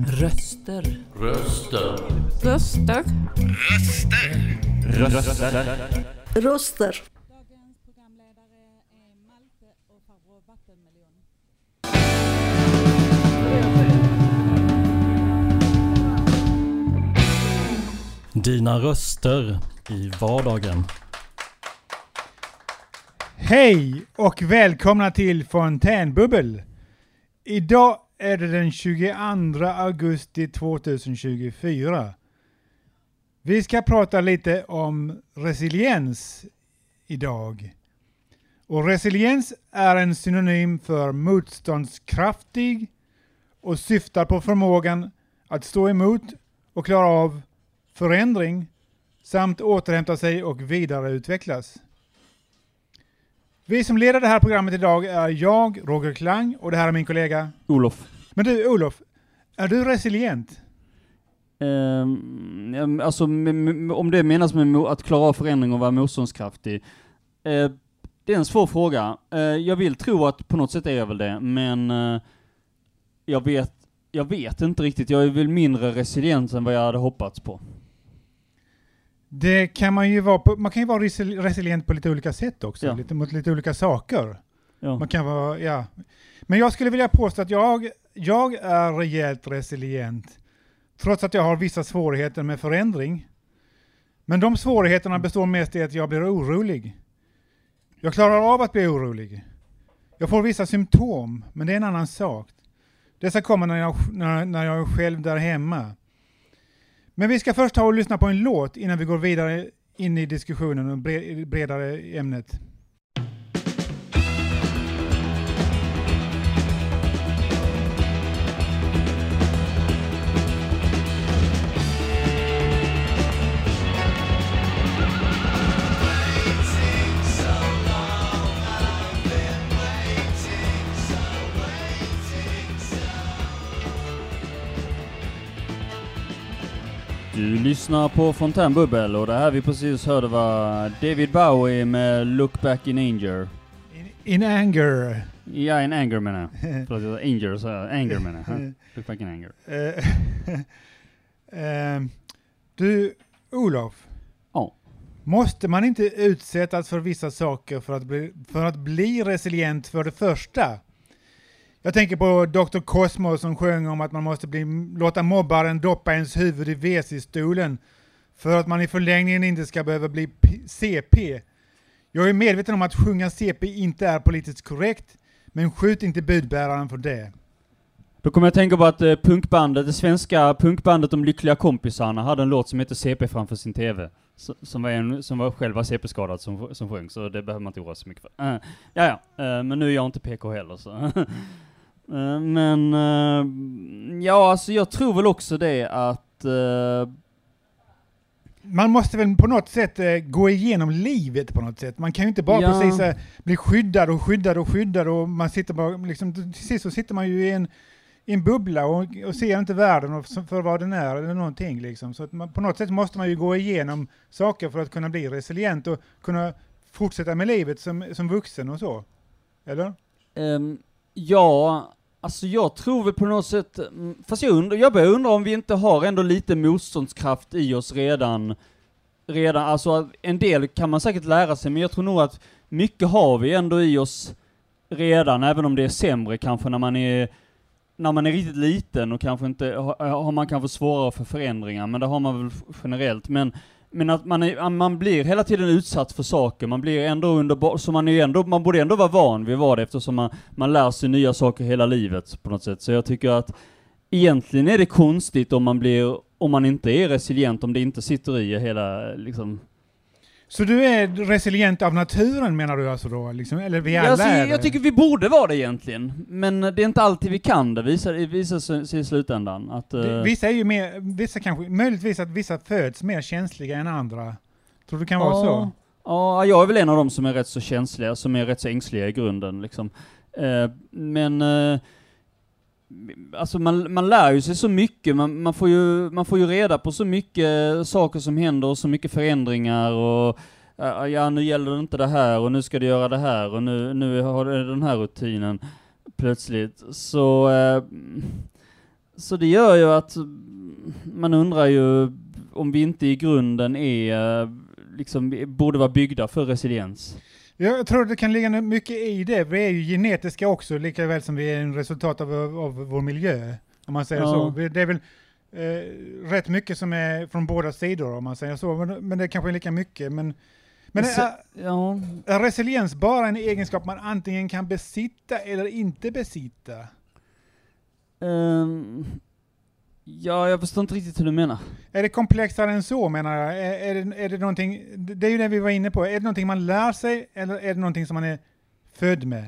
Röster. Röster. Röster. Röster. Röster. Röster. Dagens programledare är Malte och farbror Vattenmelon. Dina röster i vardagen. Hej och välkomna till Fontänbubbel. Idag är det den 22 augusti 2024. Vi ska prata lite om resiliens idag. Och resiliens är en synonym för motståndskraftig och syftar på förmågan att stå emot och klara av förändring samt återhämta sig och vidareutvecklas. Vi som leder det här programmet idag är jag, Roger Klang, och det här är min kollega Olof. Men du, Olof, är du resilient? Alltså om det menas med att klara av förändring och vara motståndskraftig. Det är en svår fråga. Jag vill tro att på något sätt är jag väl det, men jag vet inte riktigt. Jag är väl mindre resilient än vad jag hade hoppats på. Det kan man ju vara man kan ju vara resilient på lite olika sätt också, Ja. mot lite olika saker. Ja. Man kan vara, ja. Men jag skulle vilja påstå att jag är rejält resilient, trots att jag har vissa svårigheter med förändring. Men de svårigheterna består mest i att jag blir orolig. Jag klarar av att bli orolig. Jag får vissa symptom, men det är en annan sak. Dessa kommer när jag är själv där hemma. Men vi ska först ta och lyssna på en låt innan vi går vidare in i diskussionen och bredare ämnet. Du lyssnar på Fontänbubbel och det här vi precis hörde var David Bowie med Look Back in Anger. In anger. Ja, in anger menar jag. Förlåt, anger, så anger menar jag. Look Back in Anger. Du, Olof. Ja. Måste man inte utsättas för vissa saker för att bli resilient för det första? Jag tänker på Dr. Cosmo som sjöng om att man måste låta mobbaren doppa ens huvud i WC-stolen för att man i förlängningen inte ska behöva bli CP. Jag är medveten om att sjunga CP inte är politiskt korrekt, men skjut inte budbäraren för det. Då kommer jag tänka på att det svenska punkbandet De Lyckliga Kompisarna hade en låt som heter CP framför sin TV. Som var själva CP-skadad som sjöng, så det behöver man inte oroa så mycket för. Men nu är jag inte PK heller, så. Alltså jag tror väl också det att... Man måste väl på något sätt gå igenom livet på något sätt. Man kan ju inte bara precis bli skyddad och man sitter bara liksom, till sist så sitter man ju i en bubbla och ser inte världen för vad den är eller någonting liksom. Så att på något sätt måste man ju gå igenom saker för att kunna bli resilient och kunna fortsätta med livet som vuxen och så. Eller? Ja, alltså jag tror väl på något sätt, fast jag börjar undra om vi inte har ändå lite motståndskraft i oss redan, alltså en del kan man säkert lära sig, men jag tror nog att mycket har vi ändå i oss redan, även om det är sämre kanske när man är riktigt liten och kanske inte, har man kanske svårare för förändringar, men det har man väl generellt, men att man blir hela tiden utsatt för saker, man blir ändå så man borde ändå vara van vid vad det, eftersom man lär sig nya saker hela livet på något sätt. Så jag tycker att egentligen är det konstigt om man inte är resilient, om det inte sitter i hela liksom. Så du är resilient av naturen menar du alltså då? Liksom, eller vi alla är det? Jag tycker vi borde vara det egentligen. Men det är inte alltid vi kan det. Visar sig i slutändan. Att, vissa är ju vissa kanske, möjligtvis att vissa föds mer känsliga än andra. Tror du det kan vara så? Ja, jag är väl en av dem som är rätt så känsliga, som är rätt så ängsliga i grunden. Liksom. Alltså man lär ju sig så mycket, man får ju reda på så mycket saker som händer och så mycket förändringar och nu gäller det inte det här och nu ska du göra det här och nu har du den här rutinen plötsligt. Så Så det gör ju att man undrar ju om vi inte i grunden är liksom borde vara byggda för resiliens. Jag tror det kan ligga mycket i det. Vi är ju genetiska också, lika väl som vi är en resultat av vår miljö, om man säger så. Det är väl rätt mycket som är från båda sidor, om man säger så. Men det kanske är lika mycket. Men är resiliens bara en egenskap man antingen kan besitta eller inte besitta? Ja, jag förstår inte riktigt hur du menar. Är det komplexare än så, menar jag? Är det någonting, det är ju det vi var inne på. Är det någonting man lär sig eller är det någonting som man är född med?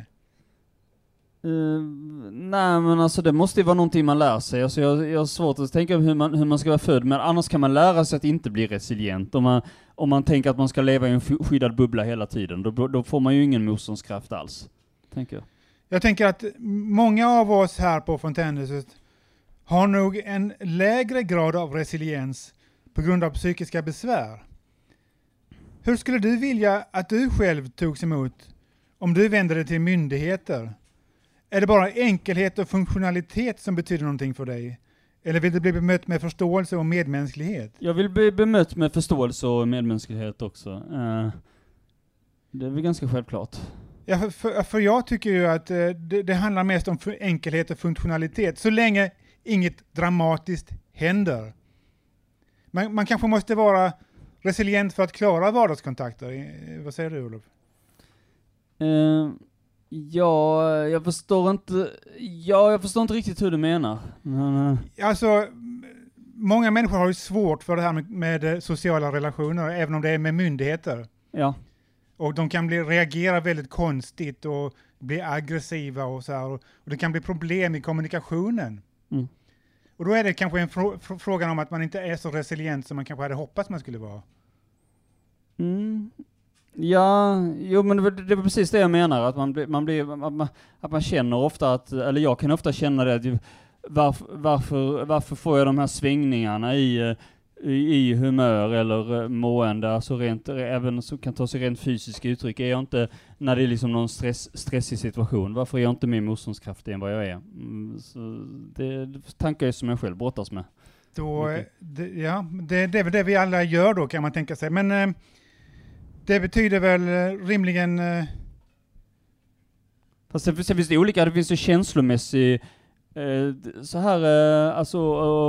Nej, men alltså det måste ju vara någonting man lär sig. Alltså jag har svårt att tänka hur man ska vara född, men annars kan man lära sig att inte bli resilient. Om man tänker att man ska leva i en skyddad bubbla hela tiden, då får man ju ingen motståndskraft alls, tänker jag. Jag tänker att många av oss här på Fontänhuset har nog en lägre grad av resiliens på grund av psykiska besvär. Hur skulle du vilja att du själv togs emot om du vände dig till myndigheter? Är det bara enkelhet och funktionalitet som betyder någonting för dig? Eller vill du bli bemött med förståelse och medmänsklighet? Jag vill bli bemött med förståelse och medmänsklighet också. Det är väl ganska självklart. Ja, för jag tycker ju att det handlar mest om enkelhet och funktionalitet. Så länge inget dramatiskt händer. Man kanske måste vara resilient för att klara vardagskontakter. Vad säger du, Olof? Ja, jag förstår inte riktigt hur du menar. Alltså, många människor har ju svårt för det här med sociala relationer, även om det är med myndigheter. Ja. Och de kan reagera väldigt konstigt och bli aggressiva och så här. Och det kan bli problem i kommunikationen. Mm. Och då är det kanske en frågan om att man inte är så resilient som man kanske hade hoppats man skulle vara. Mm. Ja, jo, men det var precis det jag menar, att att man känner ofta att, eller jag kan ofta känna det, att varför får jag de här svängningarna i humör eller mående, alltså även som kan ta sig rent fysiska uttryck. Är jag inte, när det är liksom någon stressig situation, varför är jag inte mer motståndskraftig än vad jag är? Så det är tankar som jag själv brottas med. Det är väl det vi alla gör då, kan man tänka sig. Men det betyder väl rimligen... Fast sen finns det olika, det finns ju känslomässig så här, alltså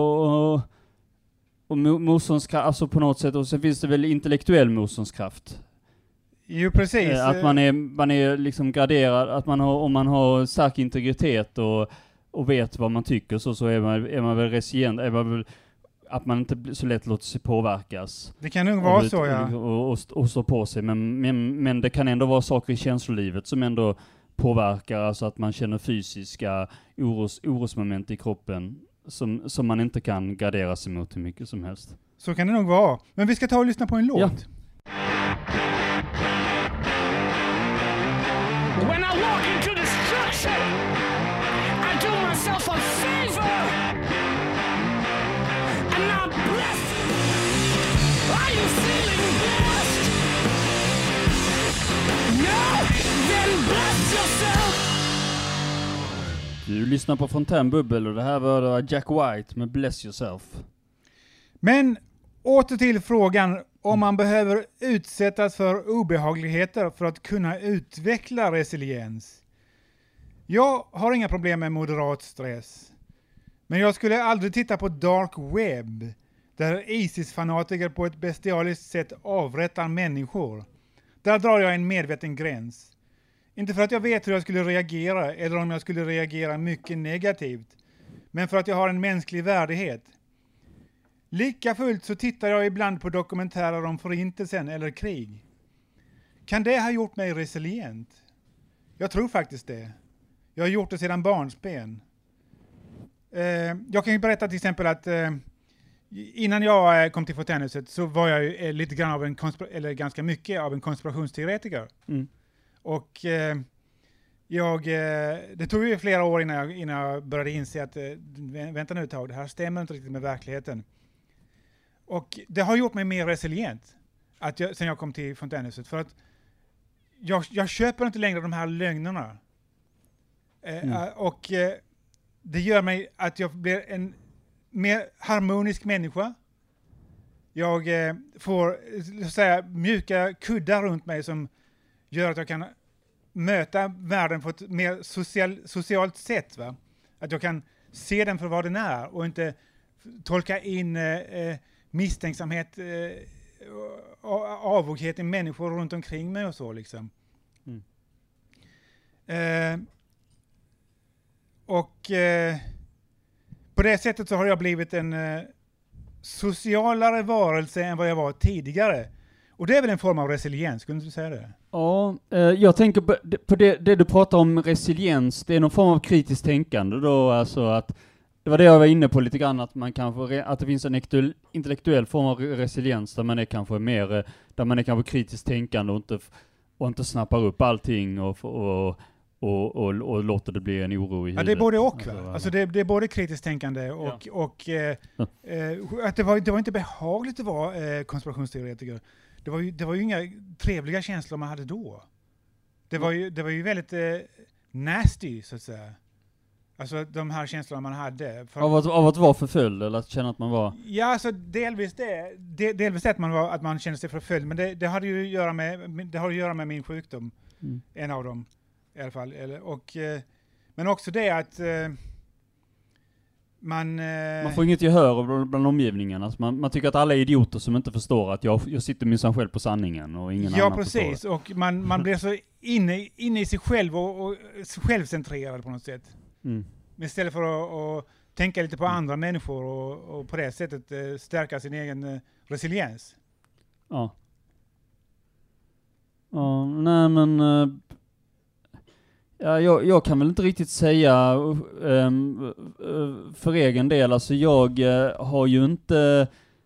och motståndskraft, alltså på något sätt, och sen finns det väl intellektuell motståndskraft. Jo, precis. Att man är liksom graderad, att om man har stark integritet och vet vad man tycker, så är man väl resilient, att man inte så lätt låter sig påverkas. Det kan nog vara så, ja. Och stå på sig, men det kan ändå vara saker i känslolivet som ändå påverkar, alltså att man känner fysiska orosmoment i kroppen som man inte kan gardera sig mot hur mycket som helst. Så kan det nog vara. Men vi ska ta och lyssna på en låt. Ja. When I walk into destruction, I do myself a favor, and I'm blessed. Are you feeling blessed? No, then bless yourself. Du lyssnar på Fontänbubbel och det här var Jack White med Bless Yourself. Men åter till frågan om man behöver utsättas för obehagligheter för att kunna utveckla resiliens. Jag har inga problem med moderat stress. Men jag skulle aldrig titta på dark web, där ISIS-fanatiker på ett bestialiskt sätt avrättar människor. Där drar jag en medveten gräns. Inte för att jag vet hur jag skulle reagera eller om jag skulle reagera mycket negativt, men för att jag har en mänsklig värdighet. Lika fullt så tittar jag ibland på dokumentärer om förintelsen eller krig. Kan det ha gjort mig resilient? Jag tror faktiskt det. Jag har gjort det sedan barnsben. Jag kan ju berätta till exempel att innan jag kom till Fontänhuset så var jag ju lite grann av eller ganska mycket av en konspirationsteoretiker. Mm. Och det tog ju flera år innan jag började inse att vänta nu ett tag, det här stämmer inte riktigt med verkligheten. Och det har gjort mig mer resilient sen jag kom till Fontänhuset, för att jag köper inte längre de här lögnerna. det gör mig att jag blir en mer harmonisk människa. Jag får så säga, mjuka kuddar runt mig som gör att jag kan möta världen på ett mer socialt sätt. Va? Att jag kan se den för vad den är och inte tolka in misstänksamhet och avoghet i människor runt omkring mig och så liksom. På det sättet så har jag blivit en socialare varelse än vad jag var tidigare. Och det är väl en form av resiliens, skulle du säga det? Ja, jag tänker på det du pratar om resiliens, det är någon form av kritiskt tänkande då, alltså att det var det jag var inne på lite grann, att man kanske, att det finns en intellektuell form av resiliens där man är kanske mer, där man är kanske kritiskt tänkande och inte snappar upp allting och låter det bli en oro i huvudet. Ja, det är både och, va? Alltså det är både kritiskt tänkande och att det var inte behagligt att vara konspirationsteoretiker. Det var ju inga trevliga känslor man hade då. Det var ju väldigt nasty, så att säga. Alltså de här känslorna man hade. Av att vara förföljd eller att känna att man var... Ja, alltså delvis att man kände sig förföljd, men det hade ju att göra med min sjukdom. En av dem i alla fall. Men också det att man får inget gehör bland omgivningen. Alltså man tycker att alla är idioter som inte förstår att jag sitter minsann själv på sanningen och ingen annan förstår. Ja, precis. Och man blir så inne i sig själv och självcentrerad på något sätt. Istället för att tänka lite på andra människor och på det sättet stärka sin egen resiliens. Ja. Ja, nej men... Ja, jag kan väl inte riktigt säga för egen del. Alltså jag har ju inte...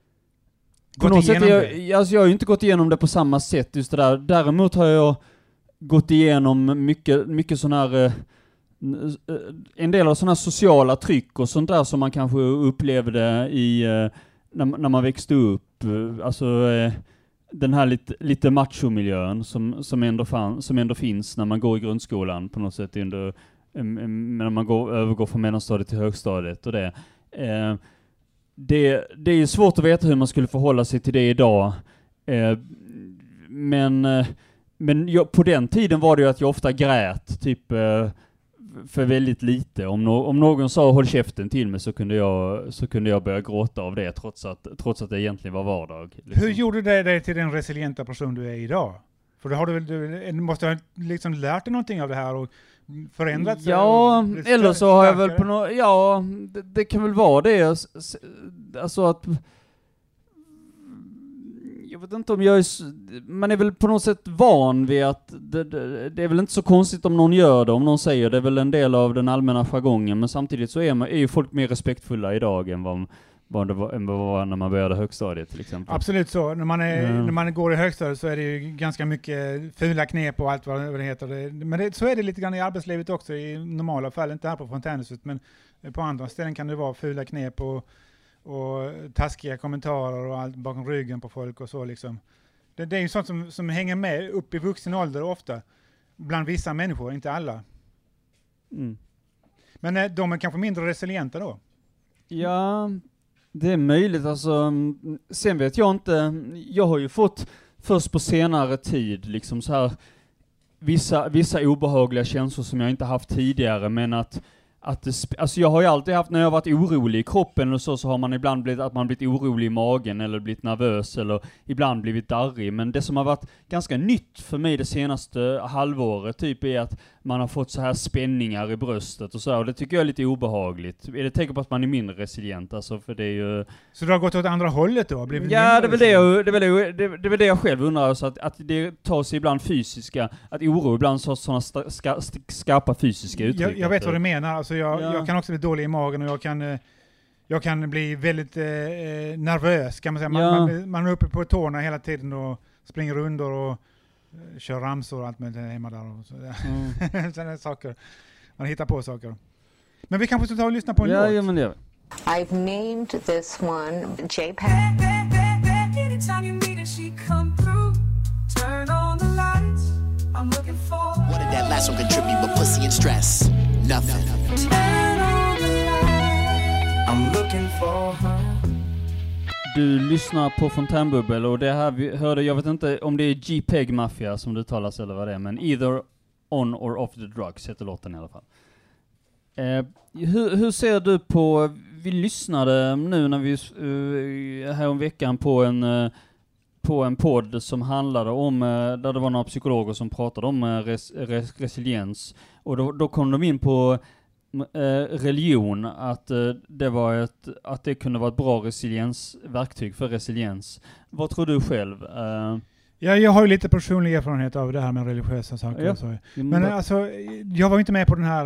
Jag har ju inte gått igenom det på samma sätt just det där. Däremot har jag gått igenom mycket sån här... en del av sådana sociala tryck och sånt där som man kanske upplevde när man växte upp. Alltså den här lite machomiljön som ändå finns när man går i grundskolan på något sätt när man övergår från mellanstadiet till högstadiet och det. Det är svårt att veta hur man skulle förhålla sig till det idag. Men på den tiden var det ju att jag ofta grät typ för väldigt lite. Om någon sa håll käften till mig så kunde jag börja gråta av det trots att det egentligen var vardag. Liksom. Hur gjorde det dig till den resilienta person du är idag? För då har du måste ha liksom lärt dig någonting av det här och förändrats. Ja, eller så har jag väl på något, ja, det kan väl vara det. Alltså att jag vet inte om man är väl på något sätt van vid att det är väl inte så konstigt om någon gör det, om någon säger det är väl en del av den allmänna jargongen, men samtidigt så är ju folk mer respektfulla idag än vad det var när man började högstadiet till exempel. Absolut så. När man går i högstadiet så är det ju ganska mycket fula knep och allt vad det heter. Men så är det lite grann i arbetslivet också i normala fall, inte här på Fontänhuset, men på andra ställen kan det vara fula knep och taskiga kommentarer och allt bakom ryggen på folk och så liksom. Det är ju sånt som hänger med upp i vuxen ålder ofta. Bland vissa människor, inte alla. Men de är kanske mindre resilienta då? Ja, det är möjligt. Alltså, sen vet jag inte. Jag har ju fått först på senare tid liksom så här vissa obehagliga känslor som jag inte haft tidigare, men alltså jag har ju alltid haft, när jag har varit orolig i kroppen och så har man ibland blivit orolig i magen eller blivit nervös eller ibland blivit darrig, men det som har varit ganska nytt för mig det senaste halvåret typ är att man har fått så här spänningar i bröstet och så, och det tycker jag är lite obehagligt. Är det tecken på att man är mindre resilient alltså, för det är ju... Så du har gått åt andra hållet då? Ja, det är väl det jag själv undrar, alltså att det tar sig ibland fysiska, att oro ibland så sådana skarpa fysiska uttryck. Jag vet vad du menar, alltså jag kan också bli dålig i magen och jag kan bli väldigt nervös kan man säga. Man är uppe på tårna hela tiden och springer runt och kör ramsor och allt med det hemma där och så. Sådana saker. Man hittar på saker. Men vi kanske ska ta och lyssna på en låt. Ja, men det. I've named this one JPEG. Anytime you meet her, she come through. Turn on the lights. I'm looking for. What did that last one contribute but pussy and stress? Nothing. Turn on the Du lyssnar på Fontänbubbel och det här vi hörde, jag vet inte om det är JPEG Mafia som det talas eller vad det är, men Either On or Off the Drugs heter låten i alla fall. Hur ser du på, vi lyssnade nu när vi här om veckan på en podd som handlade om, där det var några psykologer som pratade om resiliens, och då kom de in på religion, att det kunde vara ett bra verktyg för resiliens. Vad tror du själv? Ja, jag har ju lite personlig erfarenhet av det här med religiösa saker. Ja. Och så. Men alltså, jag var inte med på den här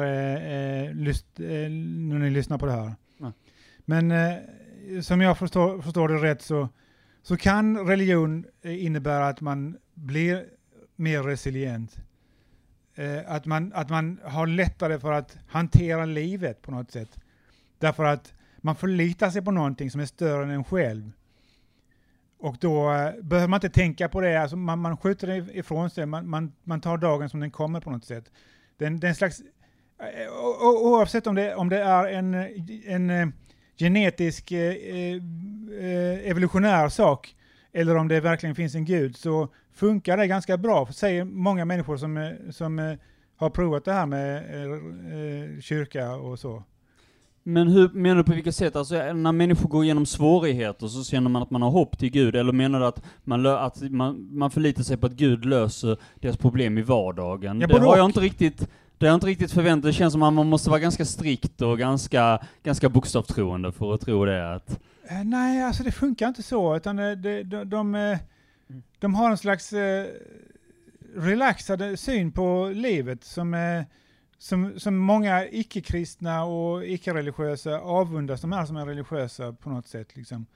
när ni lyssnar på det här. Nej. Men som jag förstår det rätt så kan religion innebära att man blir mer resilient. Att man har lättare för att hantera livet på något sätt. Därför att man förlitar sig på någonting som är större än en själv. Och då behöver man inte tänka på det. Alltså man skjuter det ifrån sig. Man tar dagen som den kommer på något sätt. Det är en slags... Oavsett om det är en genetisk evolutionär sak eller om det verkligen finns en gud, så funkar det ganska bra, säger många människor som har provat det här med kyrka och så. Men hur menar du, på vilket sätt? Alltså när människor går igenom svårigheter så känner man att man har hopp till Gud, eller menar du att man förlitar sig på att Gud löser deras problem i vardagen? Ja, det har jag inte riktigt förväntat. Det känns som att man måste vara ganska strikt och ganska bokstavstroende för att tro det. Att... Nej, alltså det funkar inte så, utan de har en slags relaxad syn på livet som många icke-kristna och icke-religiösa avundas de här som är religiösa på något sätt. Liksom.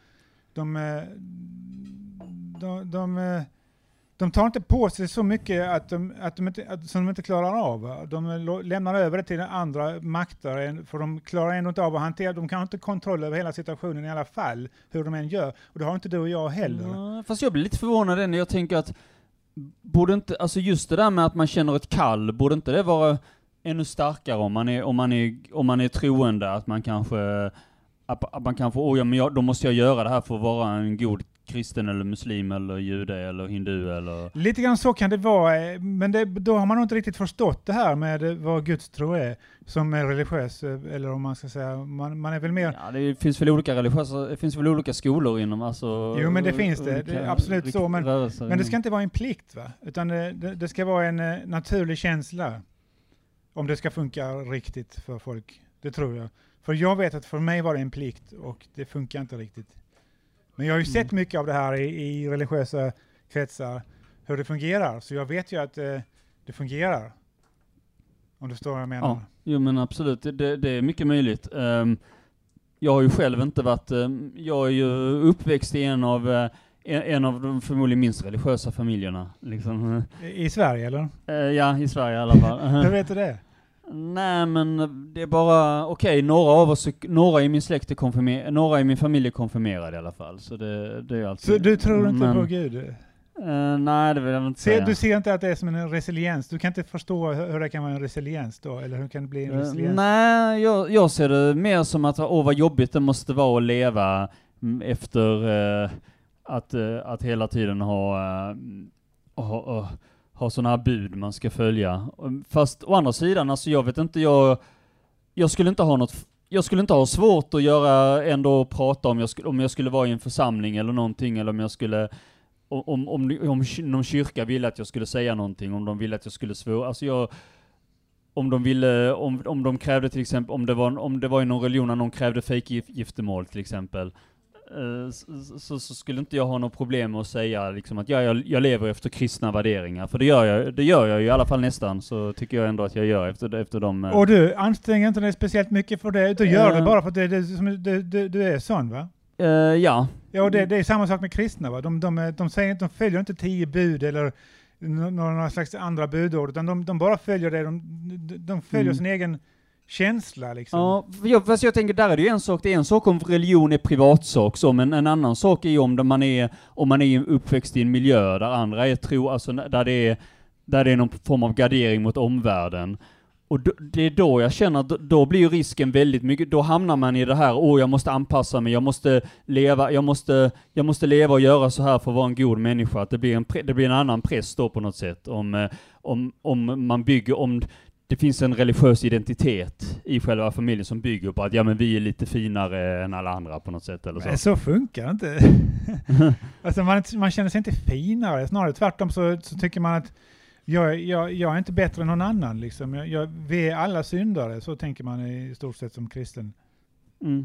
De tar inte på sig så mycket som de inte klarar av. De lämnar över det till andra makter, för de klarar ändå inte av att hantera. De kan inte kontroll över hela situationen i alla fall, hur de än gör. Och det har inte du och jag heller. Ja, fast jag blir lite förvånad när jag tänker att borde inte, alltså just det där med att man känner ett kall, borde inte det vara ännu starkare om man är troende, att man kanske då måste jag göra det här för att vara en god kristen eller muslim eller jude eller hindu eller... Lite grann så kan det vara, men då har man inte riktigt förstått det här med vad Guds tro är som är religiös, eller om man ska säga, man är väl mer... Ja, det finns väl olika skolor inom, alltså... Jo, men det finns det är absolut så, men det ska inte vara en plikt, va? Utan det ska vara en naturlig känsla, om det ska funka riktigt för folk, det tror jag. För jag vet att för mig var det en plikt och det funkar inte riktigt. Men jag har ju sett mycket av det här i religiösa kretsar, hur det fungerar. Så jag vet ju att det fungerar. Om du förstår vad jag menar. Ja, jo, men absolut. Det är mycket möjligt. Jag har ju själv inte varit... jag är ju uppväxt i en av de förmodligen minst religiösa familjerna. Liksom. I Sverige, eller? Ja, i Sverige i alla fall. Hur vet du det? Nej, men det är bara okej, några i min släkt några i min familj är konfirmerade i alla fall, så det är alltid. Så du tror inte på Gud? Nej, det vill jag inte säga. Du ser inte att det är som en resiliens? Du kan inte förstå hur det kan vara en resiliens då, eller hur kan det bli en resiliens? Nej, jag ser det mer som att vad jobbigt det måste vara att leva efter att hela tiden ha sådana här bud man ska följa. Fast å andra sidan, alltså jag vet inte, jag skulle inte ha svårt att ändå prata om jag skulle vara i en församling eller någonting, eller om jag skulle om någon kyrka ville att jag skulle säga någonting, om de ville att jag skulle alltså om de krävde till exempel, om det var i någon religion när någon krävde fake-giftermål till exempel, så skulle inte jag ha något problem med att säga liksom att jag lever efter kristna värderingar, för det gör jag ju i alla fall nästan, så tycker jag ändå att jag gör efter dem. Och du anstränger inte dig speciellt mycket för det, du gör det bara för att du är sån, va? Ja. Ja, och det är samma sak med kristna, va? De säger inte, de följer inte 10 bud eller några slags andra budord, utan de bara följer det, de följer sin egen känsla liksom. Ja, fast jag tänker, där är det ju en sak. Det är en sak om religion är privatsak, men en annan sak är ju om man är uppväxt i en miljö där andra är tro, alltså där det är någon form av gardering mot omvärlden. Och det är då jag känner att då blir ju risken väldigt mycket, då hamnar man i det här, jag måste anpassa mig, jag måste leva och göra så här för att vara en god människa. Att det blir en annan press då på något sätt. Om man bygger, om det finns en religiös identitet i själva familjen som bygger på att men vi är lite finare än alla andra på något sätt. Eller så. Nej, så funkar det inte. Alltså man känner sig inte finare, snarare tvärtom så tycker man att jag är inte bättre än någon annan. Liksom. Vi är alla syndare, så tänker man i stort sett som kristen. Mm.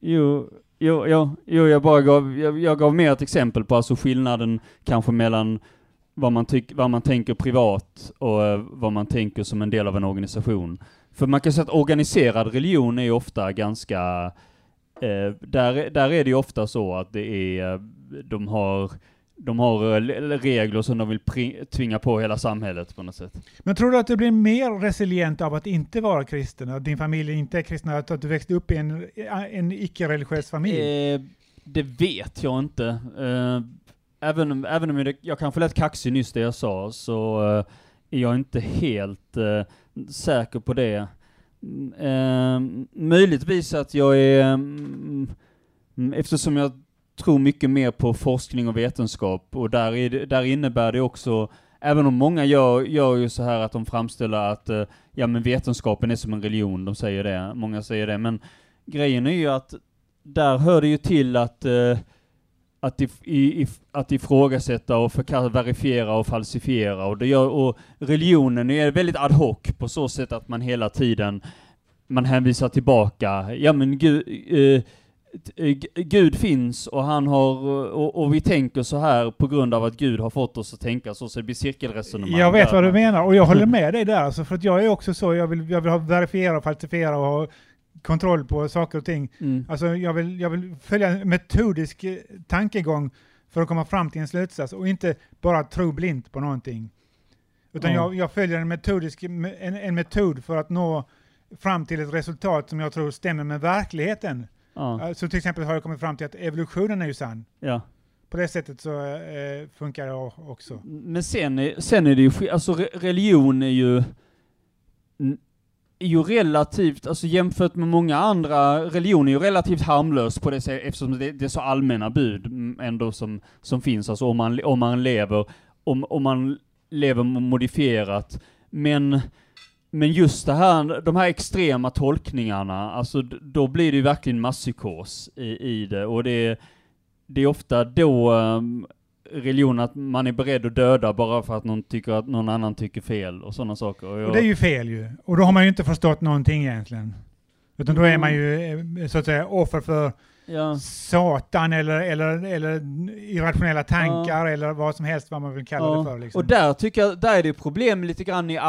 Jag gav mer ett exempel på alltså skillnaden kanske mellan vad man tänker privat och vad man tänker som en del av en organisation. För man kan säga att organiserad religion är ofta ganska där är det ju ofta så att det är de har regler som de vill tvinga på hela samhället på något sätt. Men tror du att du blir mer resilient av att inte vara kristen? Att din familj inte är kristen? Att du växte upp i en icke-religiös familj? Det vet jag inte. Även om jag kanske lät kaxig nyss det jag sa, så är jag inte helt säker på det. Möjligtvis att jag är... eftersom jag tror mycket mer på forskning och vetenskap, och där innebär det också, även om många gör ju så här att de framställer att men vetenskapen är som en religion, de säger det, många säger det, men grejen är ju att där hör det ju till att ifrågasätta och verifiera och falsifiera, och religionen är väldigt ad hoc på så sätt att man hela tiden man hänvisar tillbaka, men Gud finns och han har och vi tänker så här på grund av att Gud har fått oss att tänka så det blir cirkelresonemang. Jag vet vad du menar och jag håller med dig där, alltså, för att jag är också så, jag vill ha verifiera och falsifiera och ha kontroll på saker och ting. Alltså jag vill följa en metodisk tankegång för att komma fram till en slutsats och inte bara tro blint på någonting. Utan jag följer en metod för att nå fram till ett resultat som jag tror stämmer med verkligheten. Så till exempel har jag kommit fram till att evolutionen är ju sann. Ja. På det sättet så funkar det också. Men sen är det ju, alltså religion är ju relativt, alltså jämfört med många andra religioner är ju relativt harmlös på det sättet, eftersom det är så allmänna bud ändå som finns, alltså om man lever modifierat, men just de här extrema tolkningarna, alltså då blir det ju verkligen masspsykos i det, och det är ofta då religion att man är beredd att döda bara för att någon annan tycker fel och sådana saker. Och det är ju fel ju. Och då har man ju inte förstått någonting egentligen. Utan då är man ju så att säga offer för Satan eller irrationella tankar eller vad som helst vad man vill kalla det för. Liksom. Och där tycker jag, där är det problem lite grann i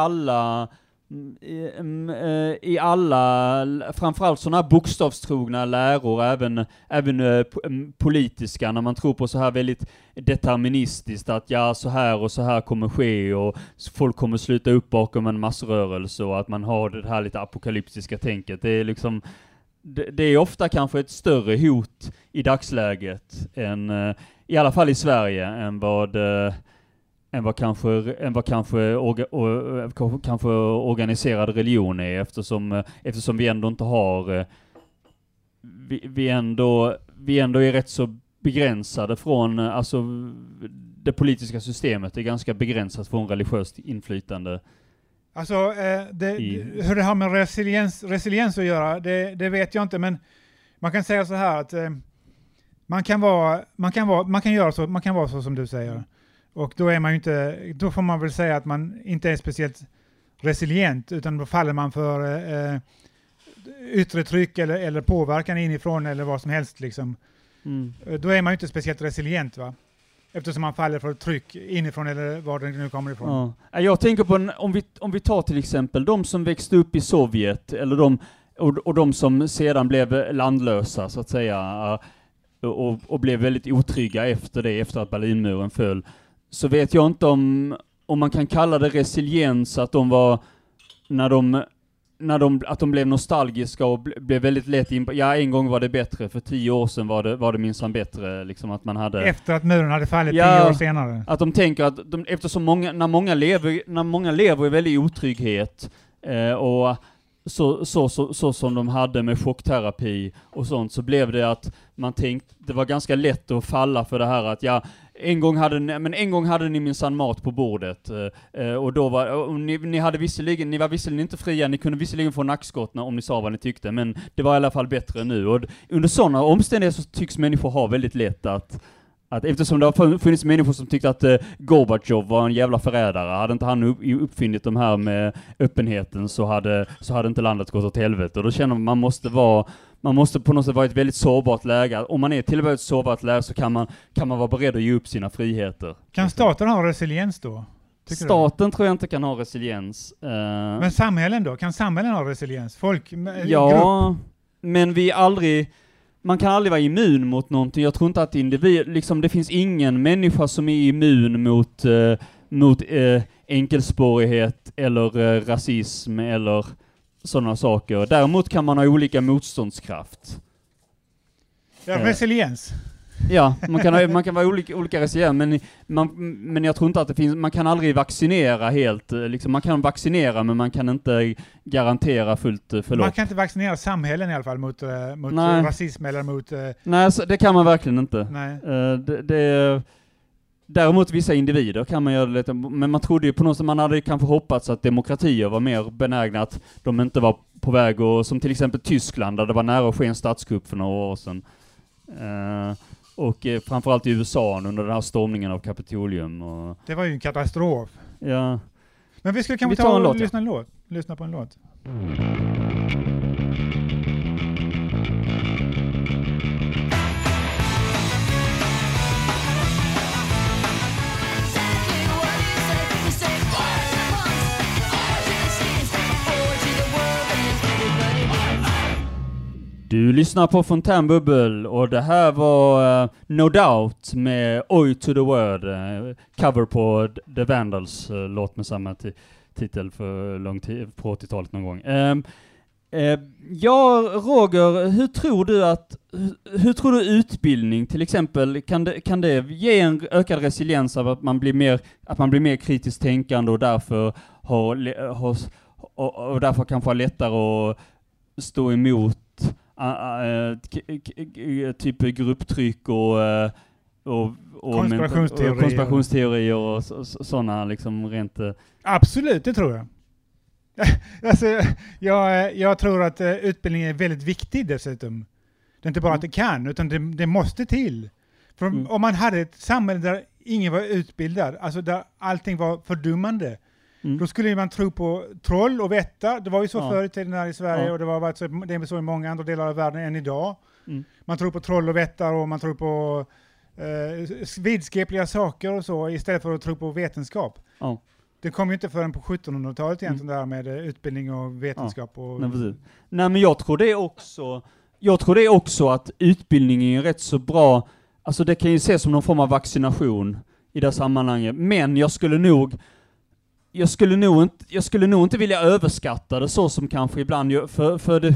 alla framförallt sådana här bokstavstrogna läror, även politiska, när man tror på så här väldigt deterministiskt att så här och så här kommer ske och folk kommer sluta upp bakom en massrörelse och att man har det här lite apokalyptiska tänket. Det är liksom, det är ofta kanske ett större hot i dagsläget än, i alla fall i Sverige, än vad kanske organiserad religion är, eftersom vi ändå inte har vi ändå är rätt så begränsade från, alltså det politiska systemet är ganska begränsat från religiöst inflytande. Alltså hur det har med resiliens att göra, det vet jag inte, men man kan säga så här att man kan vara så som du säger. Och då är man ju inte, då får man väl säga att man inte är speciellt resilient, utan då faller man för yttre tryck eller påverkan inifrån eller vad som helst liksom. Då är man ju inte speciellt resilient, va? Eftersom man faller för tryck inifrån eller var det nu kommer ifrån. Ja. Jag tänker på om vi tar till exempel de som växte upp i Sovjet eller de som sedan blev landlösa så att säga och blev väldigt otrygga efter att Berlinmuren föll. Så vet jag inte om man kan kalla det resiliens att de var att de blev nostalgiska och blev väldigt lätt en gång var det bättre, för 10 år sedan var det minsann bättre liksom, att man hade efter att muren hade fallit 10 år senare. Att de tänker att eftersom när många lever i väldigt otrygghet Och så som de hade med chockterapi och sånt, så blev det att man tänkte, det var ganska lätt att falla för det här att en gång hade ni minsann mat på bordet, och då var ni var visserligen inte fria, ni kunde visserligen få nackskott om ni sa vad ni tyckte, men det var i alla fall bättre nu. Och under sådana omständigheter så tycks människor ha väldigt lätt att eftersom det har funnits människor som tyckte att Gorbachev var en jävla förrädare, hade inte han uppfinnit de här med öppenheten så hade inte landet gått åt helvete. Och då känner man måste på något sätt vara ett väldigt sårbart läge. Om man är till och med ett sårbart läge så kan man vara beredd att ge upp sina friheter. Kan staten ha resiliens då? Staten tror jag inte kan ha resiliens. Men samhällen då? Kan samhällen ha resiliens? Grupp? Men man kan aldrig vara immun mot någonting. Jag tror inte att det finns ingen människa som är immun mot enkelspårighet eller rasism eller sådana saker. Däremot kan man ha olika motståndskraft. Ja, resiliens. Ja, man kan vara olika resiliens, men jag tror inte att det finns, man kan aldrig vaccinera helt, liksom, man kan vaccinera men man kan inte garantera fullt förlopp. Man kan inte vaccinera samhällen i alla fall mot rasism eller mot... Nej, det kan man verkligen inte. Nej. Däremot vissa individer kan man göra det lite, men man trodde ju på något sätt, man hade kanske hoppats att demokratier var mer benägna, att de inte var på väg, och som till exempel Tyskland där det var nära att ske en statskupp för några år sedan. Och framförallt i USA under den här stormningen av Kapitolium. Och det var ju en katastrof. Ja. Men vi skulle kanske ta en låt, lyssna på en låt. Du lyssnar på Fontänbubbel och det här var No Doubt med Oi to the World, cover på The Vandals, låt med samma titel för lång tid på 80-talet någon gång. Ja, Roger, hur tror du utbildning till exempel kan det ge en ökad resiliens av att man blir mer kritiskt tänkande och därför kanske har lättare att stå emot typ grupptryck och konspirationsteorier och sådana liksom rent... Absolut, det tror jag. Alltså, jag tror att utbildning är väldigt viktig dessutom. Det är inte bara att det kan, utan det måste till. För om man hade ett samhälle där ingen var utbildad, alltså där allting var fördummande, då skulle man tro på troll och vättar. Det var ju så förr i tiden här i Sverige, och det är så i många andra delar av världen än idag. Man tror på troll och vättar, och man tror på vidskepliga saker och så, istället för att tro på vetenskap. Det kom ju inte förrän på 1700-talet egentligen där med utbildning och vetenskap. Nej, men jag tror det också att utbildning är rätt så bra. Alltså det kan ju ses som någon form av vaccination i det sammanhanget. Men jag skulle nog inte vilja överskatta det så som kanske ibland gör, för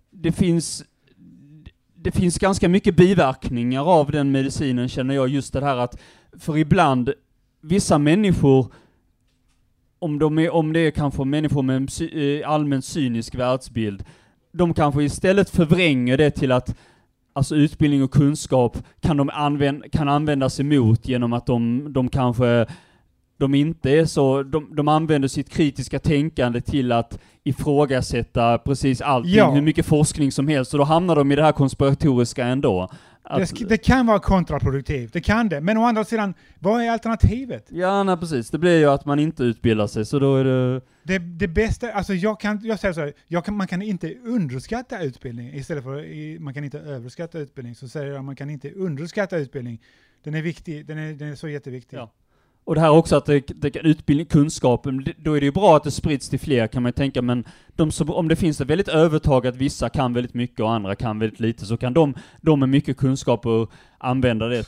det finns ganska mycket biverkningar av den medicinen, känner jag, just det här att för ibland vissa människor, om det är kanske människor med en allmänt cynisk världsbild, de kanske istället förvränger det till att alltså utbildning och kunskap kan användas emot genom att de kanske de inte är så, de använder sitt kritiska tänkande till att ifrågasätta precis allting, hur mycket forskning som helst, och då hamnar de i det här konspiratoriska ändå. Det kan vara kontraproduktivt, det kan det. Men å andra sidan, vad är alternativet? Ja, nej, precis. Det blir ju att man inte utbildar sig, så då är det bästa, alltså jag säger så här, man kan inte underskatta utbildning istället för man kan inte överskatta utbildning, så säger jag man kan inte underskatta utbildning. Den är viktig, den är så jätteviktig. Ja. Och det här också att utbildning, kunskap, då är det ju bra att det sprids till fler, kan man ju tänka, men om det finns ett väldigt övertag att vissa kan väldigt mycket och andra kan väldigt lite, så kan de med mycket kunskaper använda det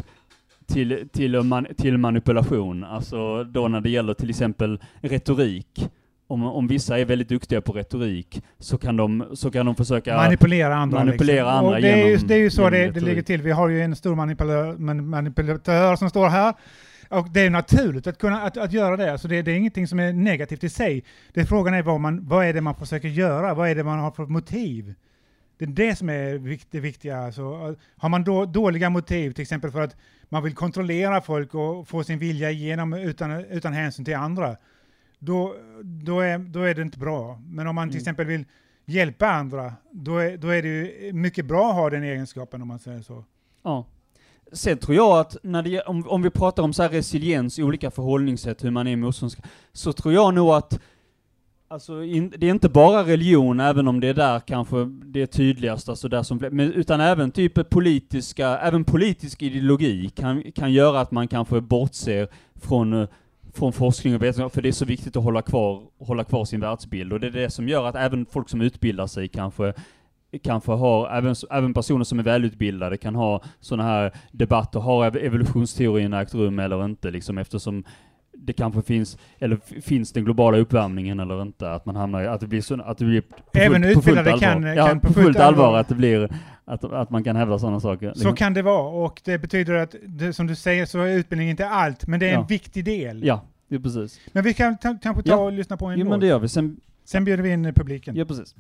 till manipulation. Alltså då när det gäller till exempel retorik. Om vissa är väldigt duktiga på retorik så kan de försöka manipulera andra. Och det är ju så det ligger till. Vi har ju en stor manipulatör som står här. Och det är naturligt att kunna att göra det. Alltså det är ingenting som är negativt i sig. Frågan är vad är det man försöker göra? Vad är det man har för motiv? Det är det som är det viktiga. Alltså, har man dåliga motiv, till exempel för att man vill kontrollera folk och få sin vilja igenom utan hänsyn till andra, då är det inte bra. Men om man till exempel vill hjälpa andra, då är det ju mycket bra att ha den egenskapen, om man säger så. Ja. Sen tror jag att om vi pratar om så här resiliens i olika förhållningssätt, hur man är motståndskraftig, så tror jag nog att alltså, det är inte bara religion, även om det är där kanske det är tydligast, alltså där utan även typ politisk ideologi kan göra att man kanske bortser från forskning och vetenskap, för det är så viktigt att hålla kvar sin världsbild, och det är det som gör att även folk som utbildar sig kanske har, även personer som är välutbildade kan ha sådana här debatter, har evolutionsteorin ägt rum eller inte, liksom, eftersom det kanske finns den globala uppvärmningen eller inte, att man hamnar att det blir även utbildade kan på fullt allvar att det blir att man kan hävda sådana saker. Så kan det vara, och det betyder att som du säger så är utbildning inte allt, men det är en viktig del. Ja, det är precis. Men vi kan kanske ta och lyssna på en låt. Men det gör vi. Sen bjuder vi in publiken. Ja, precis.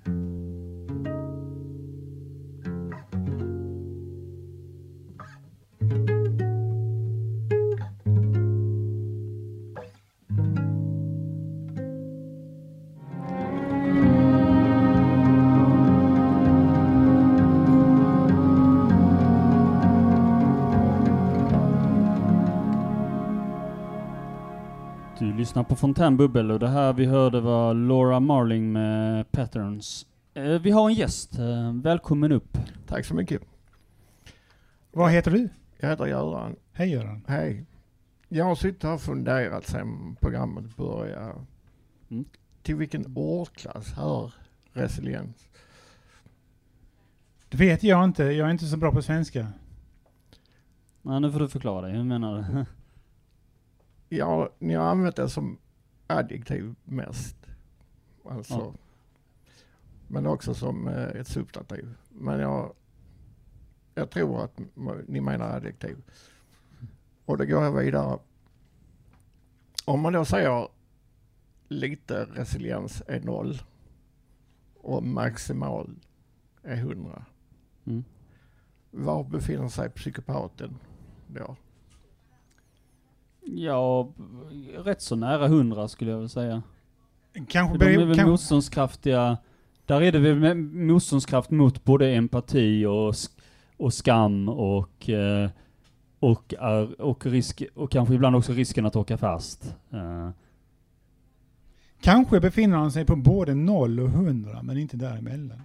Du lyssnar på Fontänbubbel, och det här vi hörde var Laura Marling med Patterns. Vi har en gäst. Välkommen upp. Tack så mycket. Vad heter du? Jag heter Göran. Hej Göran. Hej. Jag har suttit och funderat sen programmet började. Till vilken årsklass hör resiliens? Det vet jag inte. Jag är inte så bra på svenska. Nej, nu får du förklara dig. Hur menar du? Ja, ni har använt det som adjektiv mest. Alltså. Ja. Men också som ett substantiv. Men jag tror att ni menar adjektiv. Och då går jag vidare. Om man då säger lite resiliens är 0 och maximal är 100. Var befinner sig psykopaten då? Ja, rätt så nära 100 skulle jag väl säga. Kanske de är väl motståndskraftiga. Där är det väl motståndskraft mot både empati och skam och risk, och kanske ibland också risken att åka fast. Kanske befinner han sig på både 0 och 100, men inte däremellan.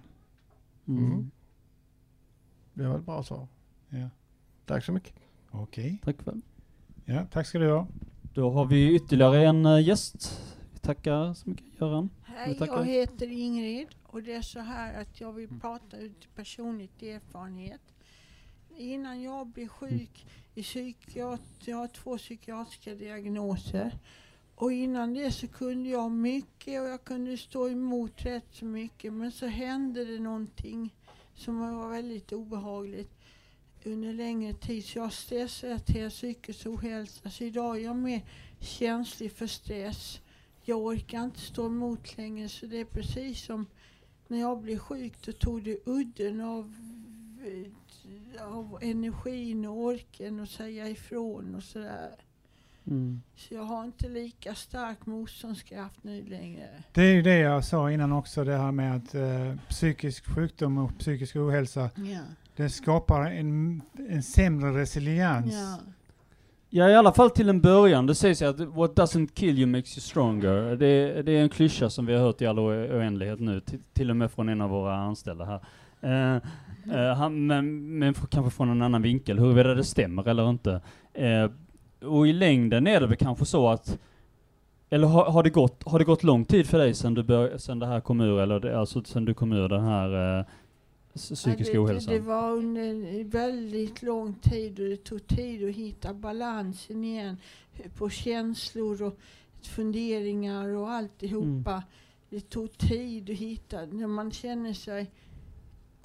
Det var ett bra svar. Ja. Tack så mycket. Okej. Tack väl. Ja, tack ska du ha. Då har vi ytterligare en gäst. Vi tackar så mycket, Göran. Hej, jag heter Ingrid, och det är så här att jag vill prata ut personligt erfarenhet. Innan jag blev sjuk jag har 2 psykiatriska diagnoser, och innan det så kunde jag mycket och jag kunde stå emot rätt så mycket, men så hände det någonting som var väldigt obehagligt under längre tid, så jag stressrelaterad psykisk ohälsa, så idag är jag mer känslig för stress. Jag orkar inte stå emot längre, så det är precis som när jag blev sjuk, då tog det udden av energin och orken och säga ifrån och sådär. Så jag har inte lika stark motståndskraft nu längre. Det är ju det jag sa innan också, det här med att psykisk sjukdom och psykisk ohälsa, det skapar en sämre resiliens. Ja, i alla fall till en början. Det sägs att what doesn't kill you makes you stronger. Det är en klyscha som vi har hört i all oändlighet nu, till och med från en av våra anställda här. Men kanske från en annan vinkel, huruvida det stämmer eller inte. Och i längden är det väl kanske så att, eller har det gått lång tid för dig sen det här kom ur, eller alltså sen du kom ur den här psykiska ohälsan? Det var under väldigt lång tid, och det tog tid att hitta balansen igen på känslor och funderingar och alltihopa. Det tog tid att hitta när man känner sig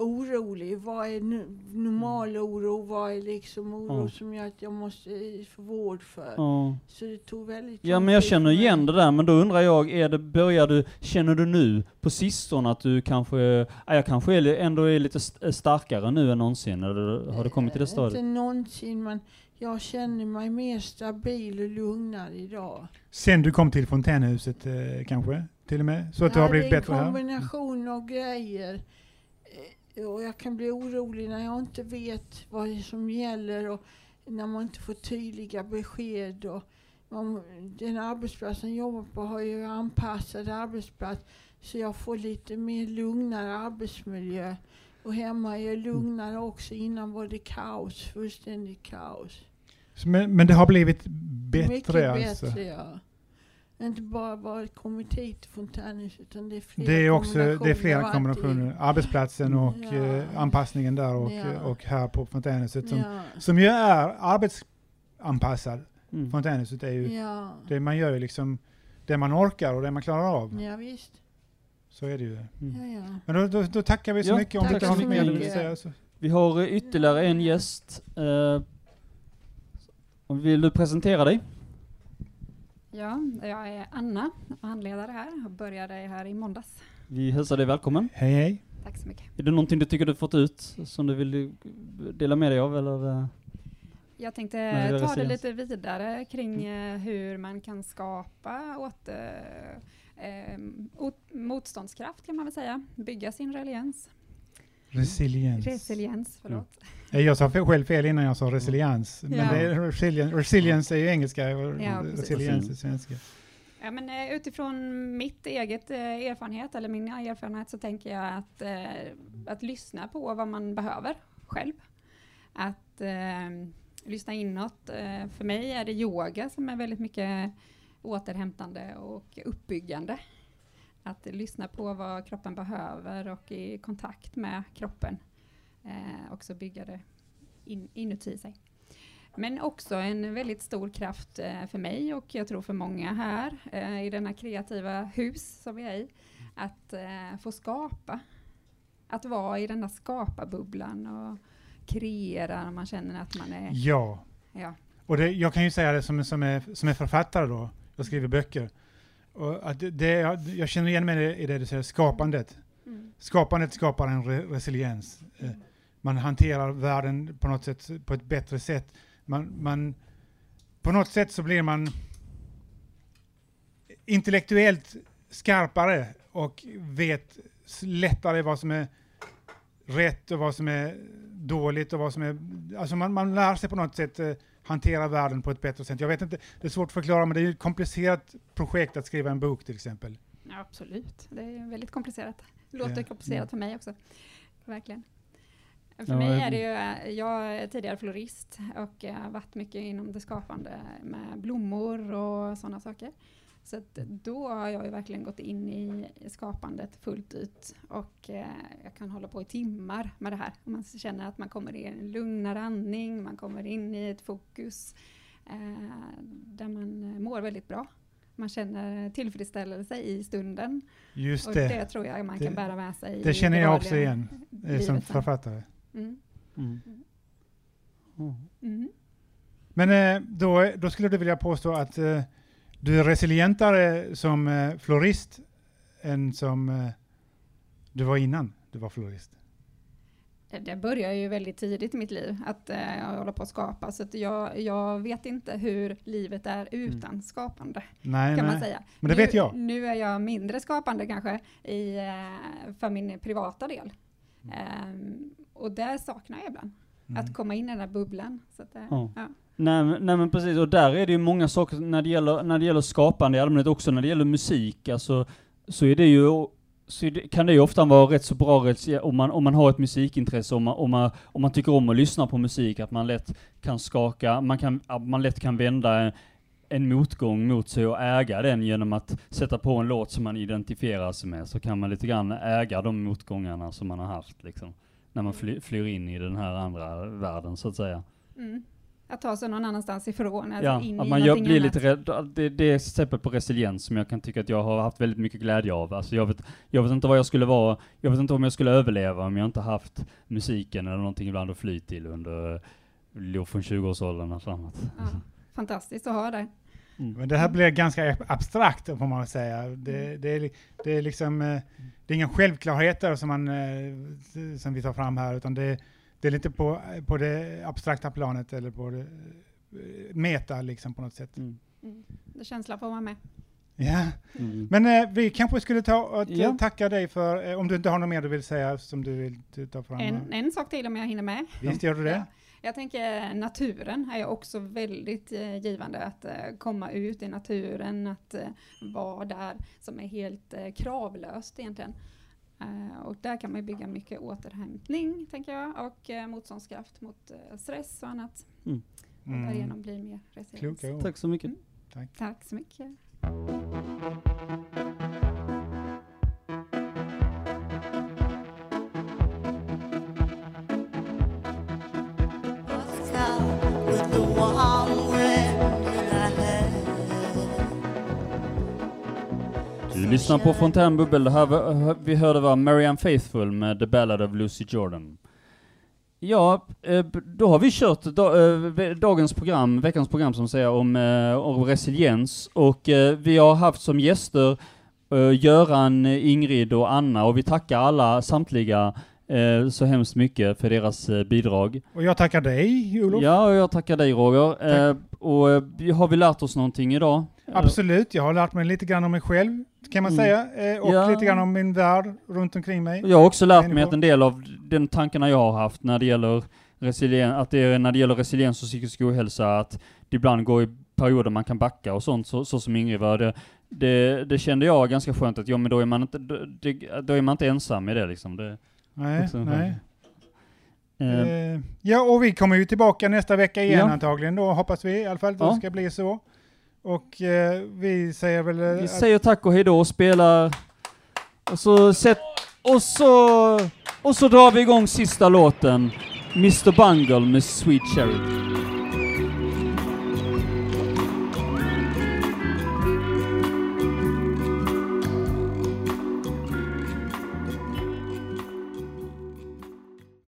orolig. Vad är normal oro? Vad är liksom oro som gör att jag måste få vård för? Så det tog väldigt Ja, men jag känner igen det där, men då undrar jag, känner du nu på sistone att du kanske ändå är lite starkare nu än någonsin, eller har du kommit till det stadiet? Inte någonsin, men jag känner mig mer stabil och lugnare idag. Sen du kom till fontänhuset kanske, till och med? Så att du har blivit bättre här? Det är en kombination av grejer. Och jag kan bli orolig när jag inte vet vad det är som gäller och när man inte får tydliga besked. Och den arbetsplatsen jag jobbar på har ju anpassad arbetsplats så jag får lite mer lugnare arbetsmiljö. Och hemma är jag lugnare också. Innan var det kaos, fullständigt kaos. Men det har blivit bättre mycket alltså? Bättre, ja. Inte bara kommit hit till fontänhuset utan det är flera kombinationer. Arbetsplatsen och anpassningen där och här på fontänhuset som ju är arbetsanpassad. Fontänhuset är ju det man gör, liksom det man orkar och det man klarar av. Ja, visst. Så är det ju. Ja. Men då tackar vi så mycket om du inte har något mer du vill säga. Så. Vi har ytterligare en gäst. Vill du presentera dig? Ja, jag är Anna, handledare här. Jag började här i måndags. Vi hälsar dig välkommen. Hej, hej. Tack så mycket. Är det någonting du tycker du fått ut som du vill dela med dig av? Eller? Jag tänkte ta det lite vidare kring hur man kan skapa motståndskraft, kan man väl säga. Bygga sin Resiliens, förlåt. Jag sa själv fel innan jag sa resiliens. Men det är resilience är ju engelska och resiliens är svenska. Ja, men utifrån mitt eget erfarenhet eller min erfarenhet så tänker jag att lyssna på vad man behöver själv. Att lyssna inåt. För mig är det yoga som är väldigt mycket återhämtande och uppbyggande. Att lyssna på vad kroppen behöver och i kontakt med kroppen också bygga det inuti sig. Men också en väldigt stor kraft för mig och jag tror för många här i denna kreativa hus som vi är i. Att få skapa. Att vara i den där skaparbubblan och kreera när man känner att man är... Ja. Och jag kan ju säga det som är författare då. Jag skriver böcker. Och att jag känner igen mig i det du säger, skapandet. Skapandet skapar en resiliens. Man hanterar världen på något sätt på ett bättre sätt. Man på något sätt så blir man intellektuellt skarpare och vet lättare vad som är rätt och vad som är dåligt och vad som är... Alltså man lär sig på något sätt hantera världen på ett bättre sätt. Jag vet inte, det är svårt att förklara, men det är ett komplicerat projekt att skriva en bok till exempel. Ja, absolut. Det är väldigt komplicerat. Låter komplicerat för mig också. Verkligen. För mig är det ju, jag är tidigare florist och har varit mycket inom det skapande med blommor och sådana saker. Så att då har jag ju verkligen gått in i skapandet fullt ut och jag kan hålla på i timmar med det här. Man känner att man kommer i en lugnare andning, man kommer in i ett fokus där man mår väldigt bra. Man känner tillfredsställelse i stunden. Just och det. Det tror jag man kan bära med sig. Det känner jag också igen som författare. Men då skulle du vilja påstå att du är resilientare som florist än som du var innan du var florist? Det började ju väldigt tidigt i mitt liv att jag håller på att skapa. Så att jag vet inte hur livet är utan skapande. Nej, man säga. Men det vet jag. Nu är jag mindre skapande kanske för min privata del. Och det saknar jag ibland. Att komma in i den där bubblan. Så att, Nej men precis, och där är det ju många saker när det gäller skapande i allmänhet, också när det gäller musik, alltså, så är det ju kan det ju ofta vara rätt så bra om man har ett musikintresse, om man tycker om att lyssna på musik, att man lätt kan skaka, man lätt kan vända en motgång mot sig och äga den genom att sätta på en låt som man identifierar sig med, så kan man lite grann äga de motgångarna som man har haft liksom, när man flyr in i den här andra världen så att säga. att ta sig någon annanstans ifrån. Alltså Ja, in att i man någonting blir annat. lite rädd. Det är ett exempel på resiliens som jag kan tycka att jag har haft väldigt mycket glädje av. Alltså jag vet inte vad jag skulle vara, jag vet inte om jag skulle överleva om jag inte haft musiken eller någonting ibland att fly till under från 20-årsåldern och framåt. Ja, fantastiskt att ha det. Men det här blir ganska abstrakt får man säga. Det är liksom det är ingen självklarheter som vi tar fram här, utan det är lite på det abstrakta planet eller på det meta liksom på något sätt. Det känslan får vara med. Ja. Men vi kanske skulle ta och tacka dig för, om du inte har något mer du vill säga som du vill ta fram. En sak till om jag hinner med. Visst gör du det? Ja. Jag tänker naturen är också väldigt givande, att komma ut i naturen, att vara där som är helt kravlöst egentligen. Och där kan man bygga mycket återhämtning, tänker jag, och motståndskraft mot stress och annat. Och därigenom bli mer resiliens. Tack så mycket. Tack så mycket. Du lyssnar på Fontänbubbel. Det här vi hörde var Marianne Faithfull med The Ballad of Lucy Jordan. Ja, då har vi kört dagens program, veckans program som säger om resiliens, och vi har haft som gäster Göran, Ingrid och Anna, och vi tackar samtliga så hemskt mycket för deras bidrag. Och jag tackar dig, Olof. Ja, och jag tackar dig, Roger. Och har vi lärt oss någonting idag? Absolut, jag har lärt mig lite grann om mig själv, kan man säga, och lite grann om min värld runt omkring mig. Jag har också lärt mig att en del av den tankarna jag har haft när det gäller resiliens och psykisk ohälsa, att det ibland går i perioder man kan backa och sånt, så som Ingrid var. Det kände jag ganska skönt att men då är man inte ensam i det liksom. Nej. Ja, och vi kommer ju tillbaka nästa vecka igen antagligen då, hoppas vi i alla fall att det ska bli så. Och vi säger väl... Vi säger tack och hejdå och spelar... Och så drar vi igång sista låten. Mr. Bungle med Sweet Charity.